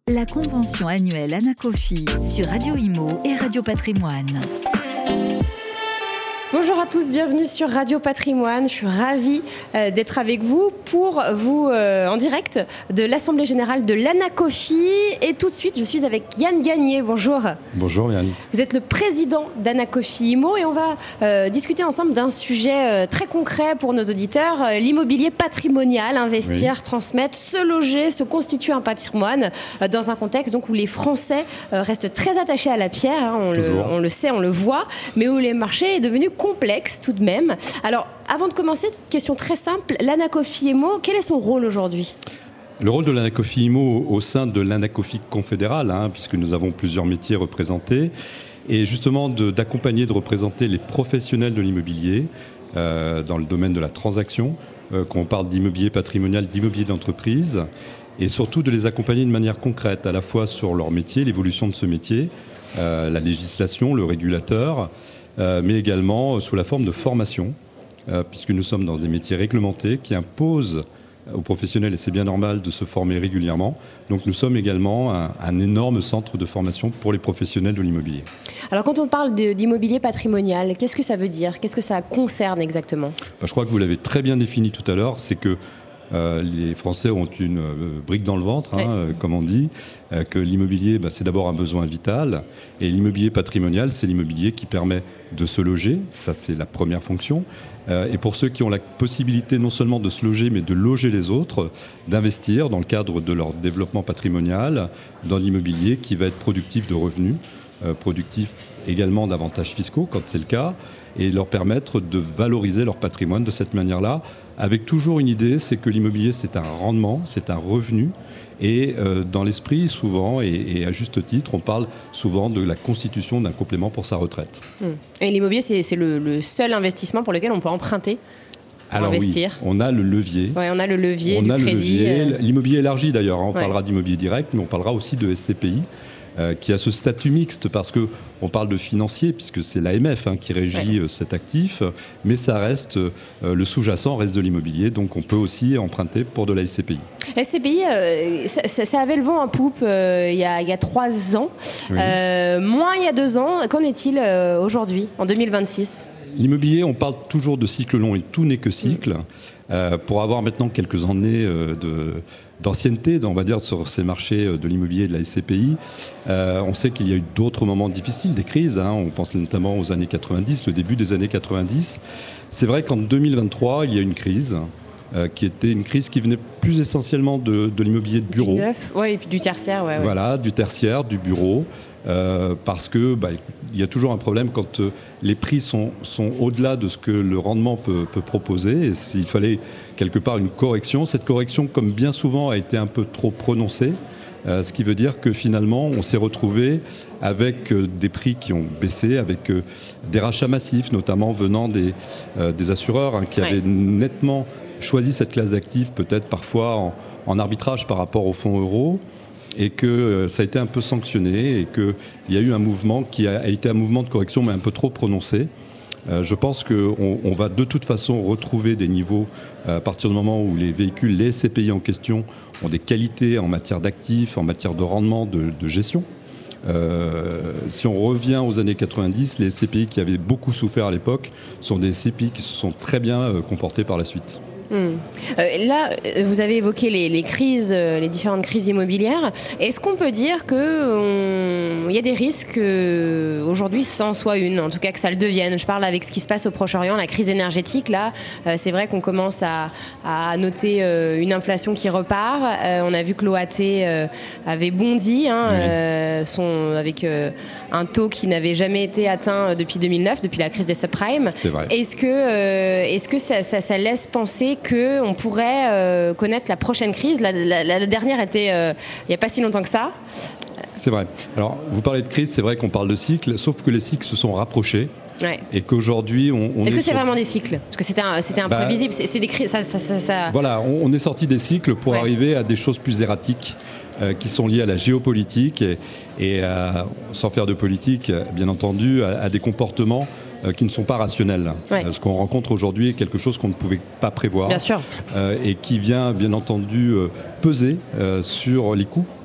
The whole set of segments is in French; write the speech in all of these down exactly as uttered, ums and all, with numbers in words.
La convention annuelle Anacofi sur Radio Imo et Radio Patrimoine. Bonjour à tous, bienvenue sur Radio Patrimoine. Je suis ravie euh, d'être avec vous pour vous euh, en direct de l'Assemblée Générale de l'Anacofi. Et tout de suite, je suis avec Yann Gagné. Bonjour. Bonjour Yannis. Vous êtes le président d'Anacofi Imo et on va euh, discuter ensemble d'un sujet euh, très concret pour nos auditeurs, euh, l'immobilier patrimonial, investir, oui. transmettre, se loger, se constituer un patrimoine euh, dans un contexte donc, où les Français euh, restent très attachés à la pierre, hein, on, le, on le sait, on le voit, mais où les marchés est devenu complexe tout de même. Alors, avant de commencer, question très simple, l'Anacofi Imo, quel est son rôle aujourd'hui ? Le rôle de l'Anacofi Imo au sein de l'Anacofi confédérale, hein, puisque nous avons plusieurs métiers représentés, est justement de, d'accompagner, de représenter les professionnels de l'immobilier euh, dans le domaine de la transaction, euh, quand on parle d'immobilier patrimonial, d'immobilier d'entreprise, et surtout de les accompagner de manière concrète, à la fois sur leur métier, l'évolution de ce métier, euh, la législation, le régulateur, Euh, mais également sous la forme de formation, euh, puisque nous sommes dans des métiers réglementés qui imposent aux professionnels, et c'est bien normal, de se former régulièrement. Donc nous sommes également un, un énorme centre de formation pour les professionnels de l'immobilier. Alors quand on parle de, d'immobilier patrimonial, qu'est-ce que ça veut dire ? Qu'est-ce que ça concerne exactement ? Ben, je crois que vous l'avez très bien défini tout à l'heure, c'est que Euh, les Français ont une euh, brique dans le ventre, hein, euh, comme on dit, euh, que l'immobilier, bah, c'est d'abord un besoin vital, et l'immobilier patrimonial, c'est l'immobilier qui permet de se loger, ça c'est la première fonction, euh, et pour ceux qui ont la possibilité non seulement de se loger, mais de loger les autres, d'investir dans le cadre de leur développement patrimonial, dans l'immobilier qui va être productif de revenus, euh, productif également d'avantages fiscaux, quand c'est le cas, et leur permettre de valoriser leur patrimoine de cette manière-là, avec toujours une idée, c'est que l'immobilier, c'est un rendement, c'est un revenu. Et euh, dans l'esprit, souvent, et, et à juste titre, on parle souvent de la constitution d'un complément pour sa retraite. Et l'immobilier, c'est, c'est le, le seul investissement pour lequel on peut emprunter pour Alors investir. Oui, on a le levier. Ouais, on a le levier on du a crédit. Le levier, euh... L'immobilier élargi d'ailleurs, hein, on ouais. parlera d'immobilier direct, mais on parlera aussi de S C P I. Euh, qui a ce statut mixte, parce qu'on parle de financier, puisque c'est l'A M F hein, qui régit ouais. euh, cet actif, mais ça reste, euh, le sous-jacent reste de l'immobilier, donc on peut aussi emprunter pour de la S C P I. S C P I, euh, ça, ça avait le vent en poupe euh, il, y a, il y a trois ans, oui. euh, moins il y a deux ans. Qu'en est-il euh, aujourd'hui, en deux mille vingt-six ? L'immobilier, on parle toujours de cycle long, et tout n'est que cycle. Mmh. Euh, pour avoir maintenant quelques années euh, de, d'ancienneté, on va dire, sur ces marchés de l'immobilier et de la S C P I, euh, on sait qu'il y a eu d'autres moments difficiles, des crises. Hein, on pense notamment aux années quatre-vingt-dix, le début des années quatre-vingt-dix. C'est vrai qu'en deux mille vingt-trois, il y a une crise euh, qui était une crise qui venait plus essentiellement de, de l'immobilier de bureau. Du neuf, ouais, et puis du tertiaire. Ouais, ouais. Voilà, du tertiaire, du bureau. Euh, parce que bah, il y a toujours un problème quand euh, les prix sont, sont au-delà de ce que le rendement peut, peut proposer. Et s'il fallait quelque part une correction, cette correction, comme bien souvent, a été un peu trop prononcée. Euh, ce qui veut dire que finalement, on s'est retrouvé avec euh, des prix qui ont baissé, avec euh, des rachats massifs, notamment venant des, euh, des assureurs hein, qui ouais. avaient nettement choisi cette classe d'actifs, peut-être parfois en, en arbitrage par rapport aux fonds euros. Et que ça a été un peu sanctionné et qu'il y a eu un mouvement qui a été un mouvement de correction mais un peu trop prononcé. Euh, je pense qu'on on va de toute façon retrouver des niveaux à partir du moment où les véhicules, les S C P I en question ont des qualités en matière d'actifs, en matière de rendement, de, de gestion. Euh, si on revient aux années quatre-vingt-dix, les S C P I qui avaient beaucoup souffert à l'époque sont des S C P I qui se sont très bien euh, comportés par la suite. Hum. Euh, là, vous avez évoqué les, les crises, euh, les différentes crises immobilières. Est-ce qu'on peut dire qu'il y a des risques euh, aujourd'hui, ça en soit une, en tout cas que ça le devienne ? Je parle avec ce qui se passe au Proche-Orient, la crise énergétique. Là, euh, c'est vrai qu'on commence à, à noter euh, une inflation qui repart. Euh, on a vu que l'O A T euh, avait bondi, hein, oui. euh, son, avec euh, un taux qui n'avait jamais été atteint depuis deux mille neuf, depuis la crise des subprimes. C'est vrai. Est-ce que, euh, est-ce que ça, ça, ça laisse penser qu'on pourrait euh, connaître la prochaine crise ? La, la, la dernière était euh, il n'y a pas si longtemps que ça. C'est vrai. Alors, vous parlez de crise, c'est vrai qu'on parle de cycles, sauf que les cycles se sont rapprochés. Ouais. Et qu'aujourd'hui, on, on Est-ce est que c'est sur... vraiment des cycles ? Parce que c'était, un, c'était imprévisible. Bah, c'est, c'est des crises. Ça, ça, ça, ça... Voilà, on, on est sorti des cycles pour ouais. arriver à des choses plus erratiques. Euh, qui sont liées à la géopolitique et, et à, sans faire de politique, bien entendu, à, à des comportements euh, qui ne sont pas rationnels. Ouais. Euh, ce qu'on rencontre aujourd'hui est quelque chose qu'on ne pouvait pas prévoir. Bien sûr. Euh, et qui vient, bien entendu, euh, peser euh, sur les coûts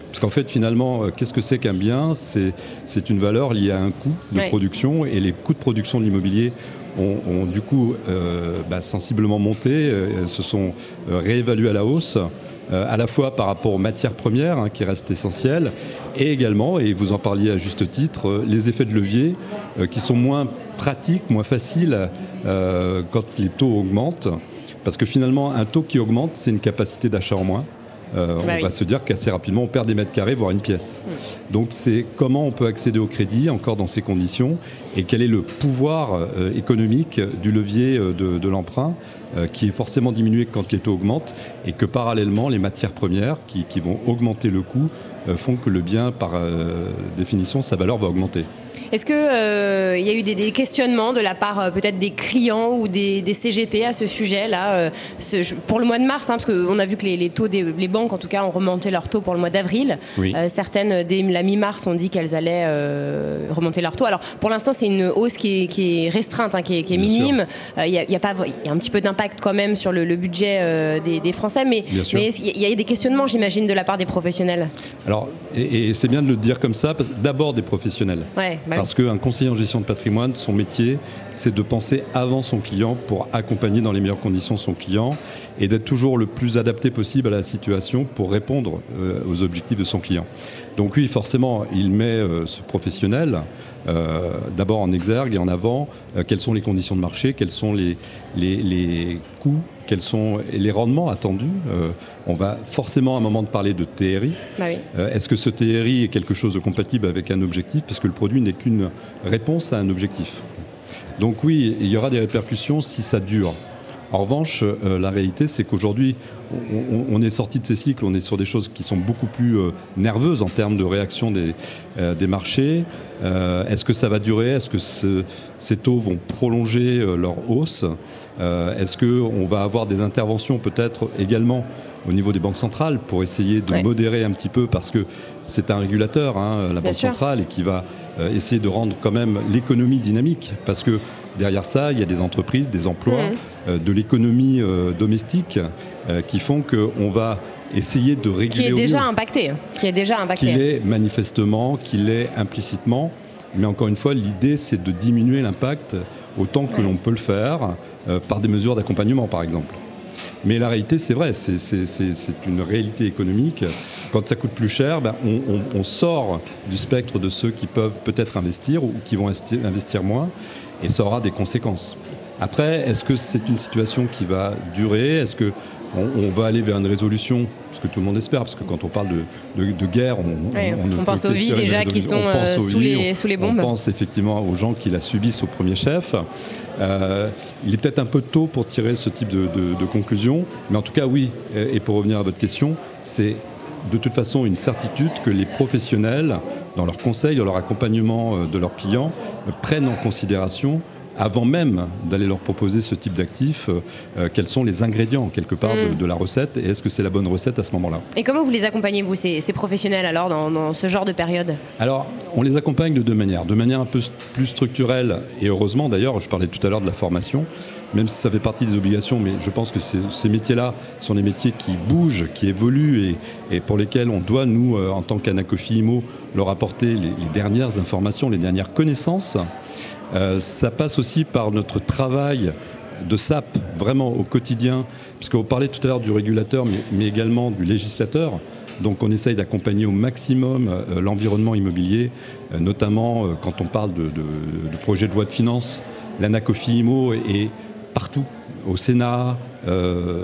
Parce qu'en fait, finalement, euh, qu'est-ce que c'est qu'un bien ? c'est, c'est une valeur liée à un coût de Ouais. production, et les coûts de production de l'immobilier ont, ont du coup euh, bah, sensiblement monté, euh, se sont euh, réévalués à la hausse, euh, à la fois par rapport aux matières premières, hein, qui restent essentielles, et également, et vous en parliez à juste titre, euh, les effets de levier euh, qui sont moins pratiques, moins faciles euh, quand les taux augmentent. Parce que finalement, un taux qui augmente, c'est une capacité d'achat en moins. Euh, bah on oui. va se dire qu'assez rapidement, on perd des mètres carrés, voire une pièce. Mmh. Donc c'est comment on peut accéder au crédit encore dans ces conditions, et quel est le pouvoir euh, économique du levier euh, de, de l'emprunt, euh, qui est forcément diminué quand les taux augmentent, et que parallèlement, les matières premières qui, qui vont augmenter le coût euh, font que le bien, par euh, définition, sa valeur va augmenter. Est-ce qu'il euh, y a eu des, des questionnements de la part euh, peut-être des clients ou des, des C G P à ce sujet-là euh, ce, pour le mois de mars, hein, parce qu'on a vu que les, les taux des les banques, en tout cas, ont remonté leurs taux pour le mois d'avril. Oui. Euh, certaines, dès la mi-mars, ont dit qu'elles allaient euh, remonter leurs taux. Alors, pour l'instant, c'est une hausse qui est, qui est restreinte, hein, qui est, qui est minime. Il euh, y, y, y a un petit peu d'impact quand même sur le, le budget euh, des, des Français, mais il y a des questionnements, j'imagine, de la part des professionnels. Alors, et, et c'est bien de le dire comme ça, parce, d'abord des professionnels. Ouais, bah Parce qu'un conseiller en gestion de patrimoine, son métier, c'est de penser avant son client pour accompagner dans les meilleures conditions son client, et d'être toujours le plus adapté possible à la situation pour répondre euh, aux objectifs de son client. Donc oui, forcément, il met euh, ce professionnel euh, d'abord en exergue et en avant euh, quelles sont les conditions de marché, quels sont les, les, les coûts, quels sont les rendements attendus. Euh, on va forcément à un moment de parler de T R I. Bah oui. Euh, est-ce que ce T R I est quelque chose de compatible avec un objectif ? Parce que le produit n'est qu'une réponse à un objectif. Donc oui, il y aura des répercussions si ça dure. En revanche, euh, la réalité, c'est qu'aujourd'hui, on, on, on est sorti de ces cycles, on est sur des choses qui sont beaucoup plus euh, nerveuses en termes de réaction des, euh, des marchés. Euh, est-ce que ça va durer ? Est-ce que ce, ces taux vont prolonger euh, leur hausse ? euh, Est-ce qu'on va avoir des interventions peut-être également au niveau des banques centrales pour essayer de ouais. modérer un petit peu, parce que c'est un régulateur, hein, la Bien Banque sûr. centrale, et qui va euh, essayer de rendre quand même l'économie dynamique, parce que derrière ça, il y a des entreprises, des emplois, mmh. euh, de l'économie euh, domestique euh, qui font qu'on va essayer de réguler. Qui est au déjà mieux. impacté. Qui est déjà impacté. Qui l'est manifestement, qui l'est implicitement. Mais encore une fois, l'idée, c'est de diminuer l'impact autant que ouais. l'on peut le faire euh, par des mesures d'accompagnement, par exemple. Mais la réalité, c'est vrai, c'est, c'est, c'est, c'est une réalité économique. Quand ça coûte plus cher, ben on, on, on sort du spectre de ceux qui peuvent peut-être investir ou qui vont investir moins, et ça aura des conséquences. Après, est-ce que c'est une situation qui va durer ? Est-ce qu'on on va aller vers une résolution ? Ce que tout le monde espère, parce que quand on parle de, de, de guerre, on, ouais, on, on, on pense aux vies déjà qui sont euh, sous, vies, les, sous les bombes. On pense effectivement aux gens qui la subissent au premier chef. Euh, il est peut-être un peu tôt pour tirer ce type de, de, de conclusion, mais en tout cas oui, et pour revenir à votre question, c'est de toute façon une certitude que les professionnels, dans leurs conseils, dans leur accompagnement de leurs clients, prennent en considération, avant même d'aller leur proposer ce type d'actifs, euh, quels sont les ingrédients quelque part mmh. de, de la recette, et est-ce que c'est la bonne recette à ce moment-là ? Et comment vous les accompagnez, vous, ces, ces professionnels, alors, dans, dans ce genre de période ? Alors, on les accompagne de deux manières. De manière un peu plus structurelle, et heureusement d'ailleurs, je parlais tout à l'heure de la formation, même si ça fait partie des obligations, mais je pense que ces, ces métiers-là sont des métiers qui bougent, qui évoluent, et, et pour lesquels on doit, nous, euh, en tant qu'Anacofi Imo, leur apporter les, les dernières informations, les dernières connaissances. Euh, ça passe aussi par notre travail de S A P, vraiment au quotidien, puisqu'on parlait tout à l'heure du régulateur, mais, mais également du législateur. Donc on essaye d'accompagner au maximum euh, l'environnement immobilier, euh, notamment euh, quand on parle de, de, de projet de loi de finances. L'Anacofi Imo est, est partout, au Sénat, euh,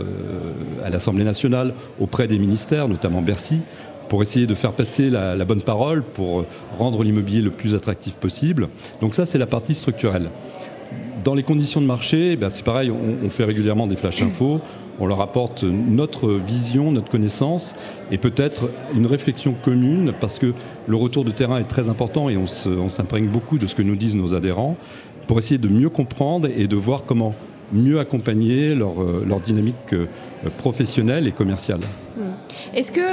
à l'Assemblée nationale, auprès des ministères, notamment Bercy, pour essayer de faire passer la, la bonne parole, pour rendre l'immobilier le plus attractif possible. Donc ça, c'est la partie structurelle. Dans les conditions de marché, ben c'est pareil, on, on fait régulièrement des flash infos, on leur apporte notre vision, notre connaissance, et peut-être une réflexion commune, parce que le retour de terrain est très important, et on, se, on s'imprègne beaucoup de ce que nous disent nos adhérents, pour essayer de mieux comprendre et de voir comment mieux accompagner leur, leur dynamique professionnelle et commerciale. Est-ce que,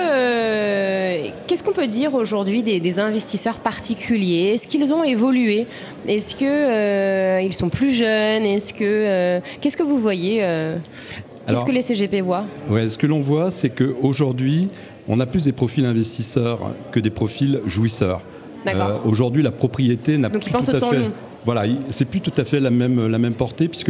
euh, qu'est-ce qu'on peut dire aujourd'hui des, des investisseurs particuliers ? Est-ce qu'ils ont évolué ? Est-ce qu'ils euh, sont plus jeunes ? Est-ce que, euh, qu'est-ce que vous voyez euh, Qu'est-ce Alors, que les C G P voient ? Ouais, ce que l'on voit, c'est qu'aujourd'hui, on a plus des profils investisseurs que des profils jouisseurs. Euh, aujourd'hui, la propriété n'a Donc plus tout à fait... Long. Voilà, c'est plus tout à fait la même, la même portée, puisque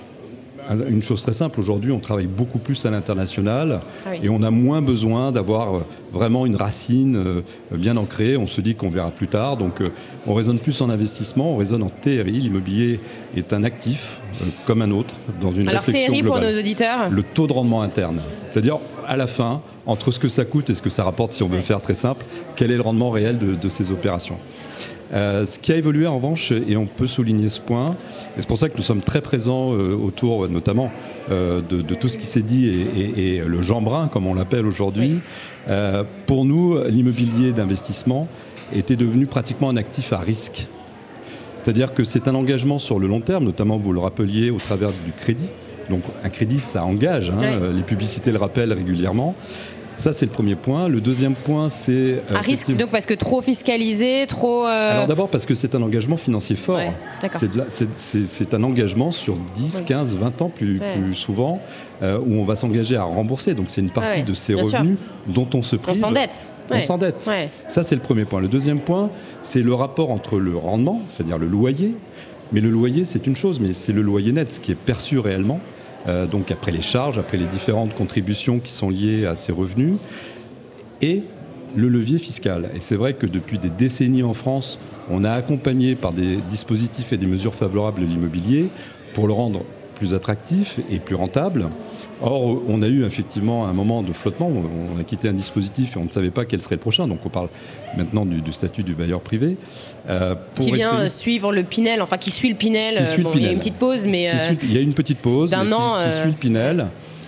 une chose très simple, aujourd'hui on travaille beaucoup plus à l'international ah oui. et on a moins besoin d'avoir vraiment une racine bien ancrée, on se dit qu'on verra plus tard, donc on raisonne plus en investissement, on raisonne en T R I, l'immobilier est un actif comme un autre dans une Alors, réflexion T R I globale. Pour nos auditeurs, le taux de rendement interne, c'est-à-dire à la fin, entre ce que ça coûte et ce que ça rapporte, si on veut oui. faire très simple, quel est le rendement réel de, de ces opérations. Euh, ce qui a évolué en revanche, et on peut souligner ce point, et c'est pour ça que nous sommes très présents euh, autour notamment euh, de, de tout ce qui s'est dit et, et, et le Jeanbrun, comme on l'appelle aujourd'hui. Oui. Euh, pour nous, l'immobilier d'investissement était devenu pratiquement un actif à risque. C'est-à-dire que c'est un engagement sur le long terme, notamment vous le rappeliez au travers du crédit. Donc un crédit, ça engage, hein, oui. Les publicités le rappellent régulièrement. Ça, c'est le premier point. Le deuxième point, c'est... À euh, risque, donc parce que trop fiscalisé, trop... Euh... Alors d'abord parce que c'est un engagement financier fort. Ouais, c'est, de la, c'est, c'est, c'est un engagement sur dix, oui. quinze, vingt ans plus, ouais. plus souvent, euh, où on va s'engager à rembourser. Donc c'est une partie ah ouais, de ces revenus sûr. Dont on se prive. On s'endette. On ouais. s'endette. Ouais. Ça, c'est le premier point. Le deuxième point, c'est le rapport entre le rendement, c'est-à-dire le loyer. Mais le loyer, c'est une chose, mais c'est le loyer net, ce qui est perçu réellement. Euh, donc après les charges, après les différentes contributions qui sont liées à ces revenus, et le levier fiscal. Et c'est vrai que depuis des décennies en France, on a accompagné par des dispositifs et des mesures favorables l'immobilier pour le rendre plus attractif et plus rentable. Or, on a eu effectivement un moment de flottement, on a quitté un dispositif et on ne savait pas quel serait le prochain, donc on parle maintenant du, du statut du bailleur privé. Euh, pour qui vient essayer... suivre le Pinel, enfin qui suit le Pinel, suit bon, le Pinel. Il y a une petite pause, mais... Euh, suit, il y a une petite pause d'un an, qui, qui euh... suit le Pinel,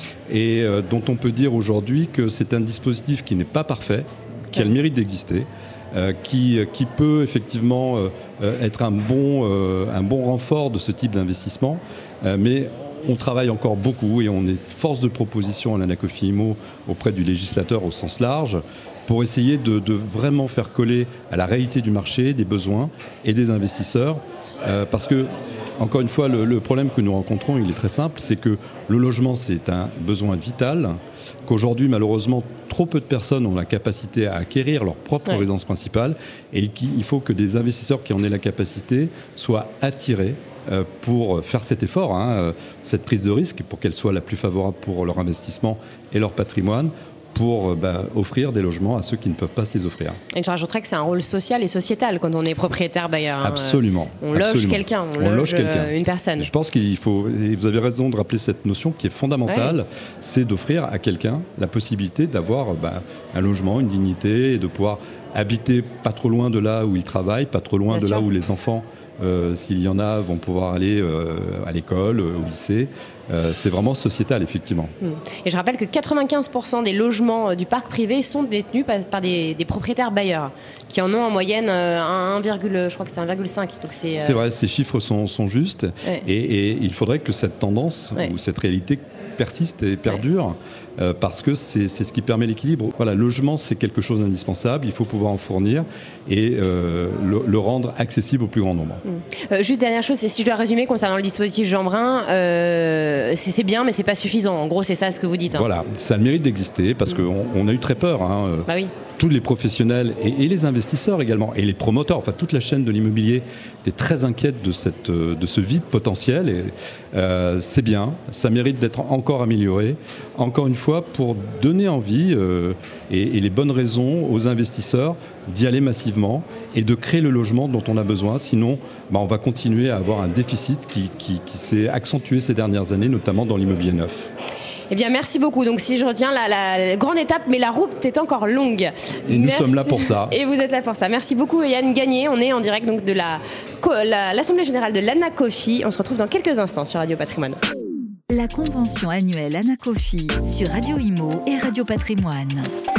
et euh, dont on peut dire aujourd'hui que c'est un dispositif qui n'est pas parfait, qui a le mérite d'exister, euh, qui, qui peut effectivement euh, être un bon, euh, un bon renfort de ce type d'investissement, euh, mais on travaille encore beaucoup et on est force de proposition à l'Anacofi Immo auprès du législateur au sens large pour essayer de, de vraiment faire coller à la réalité du marché, des besoins et des investisseurs. Euh, parce que, encore une fois, le, le problème que nous rencontrons, il est très simple, c'est que le logement, c'est un besoin vital, qu'aujourd'hui, malheureusement, trop peu de personnes ont la capacité à acquérir leur propre ouais. résidence principale, et qu'il faut que des investisseurs qui en aient la capacité soient attirés pour faire cet effort, hein, cette prise de risque, pour qu'elle soit la plus favorable pour leur investissement et leur patrimoine, pour bah, offrir des logements à ceux qui ne peuvent pas se les offrir. Et je rajouterais que c'est un rôle social et sociétal quand on est propriétaire bailleur. Absolument. On loge absolument. quelqu'un, on, on loge, loge quelqu'un. une personne. Je pense qu'il faut, et vous avez raison de rappeler cette notion qui est fondamentale, ouais. c'est d'offrir à quelqu'un la possibilité d'avoir bah, un logement, une dignité, et de pouvoir habiter pas trop loin de là où il travaille, pas trop loin Bien de sûr. Là où les enfants Euh, s'il y en a, vont pouvoir aller euh, à l'école, euh, au lycée. Euh, c'est vraiment sociétal, effectivement. Et je rappelle que quatre-vingt-quinze pour cent des logements du parc privé sont détenus par, par des, des propriétaires bailleurs, qui en ont en moyenne euh, un, je crois que c'est un virgule cinq. Donc c'est, euh... c'est vrai, ces chiffres sont, sont justes. Ouais. Et, et il faudrait que cette tendance, ouais. ou cette réalité persiste et perdure, ouais. euh, parce que c'est, c'est ce qui permet l'équilibre. Voilà, le logement, c'est quelque chose d'indispensable, il faut pouvoir en fournir et euh, le, le rendre accessible au plus grand nombre. Mmh. Euh, juste dernière chose, c'est si je dois résumer concernant le dispositif Jeanbrun, euh, c'est, c'est bien mais c'est pas suffisant. En gros, c'est ça ce que vous dites. Hein. Voilà, ça a le mérite d'exister parce mmh. qu'on on a eu très peur. Hein, bah oui. Tous les professionnels et, et les investisseurs également, et les promoteurs, enfin toute la chaîne de l'immobilier était très inquiète de, cette, de ce vide potentiel. Et, euh, c'est bien, ça mérite d'être encore amélioré. Encore une fois, pour donner envie euh, et, et les bonnes raisons aux investisseurs d'y aller massivement et de créer le logement dont on a besoin. Sinon, bah, on va continuer à avoir un déficit qui, qui, qui s'est accentué ces dernières années, notamment dans l'immobilier neuf. Eh bien, merci beaucoup. Donc, si je retiens la, la, la grande étape, mais la route est encore longue. Et nous merci. sommes là pour ça. Et vous êtes là pour ça. Merci beaucoup, Yann Gagné. On est en direct donc, de la, la, l'Assemblée Générale de l'Anacofi. On se retrouve dans quelques instants sur Radio Patrimoine. La convention annuelle Anacofi sur Radio Imo et Radio Patrimoine.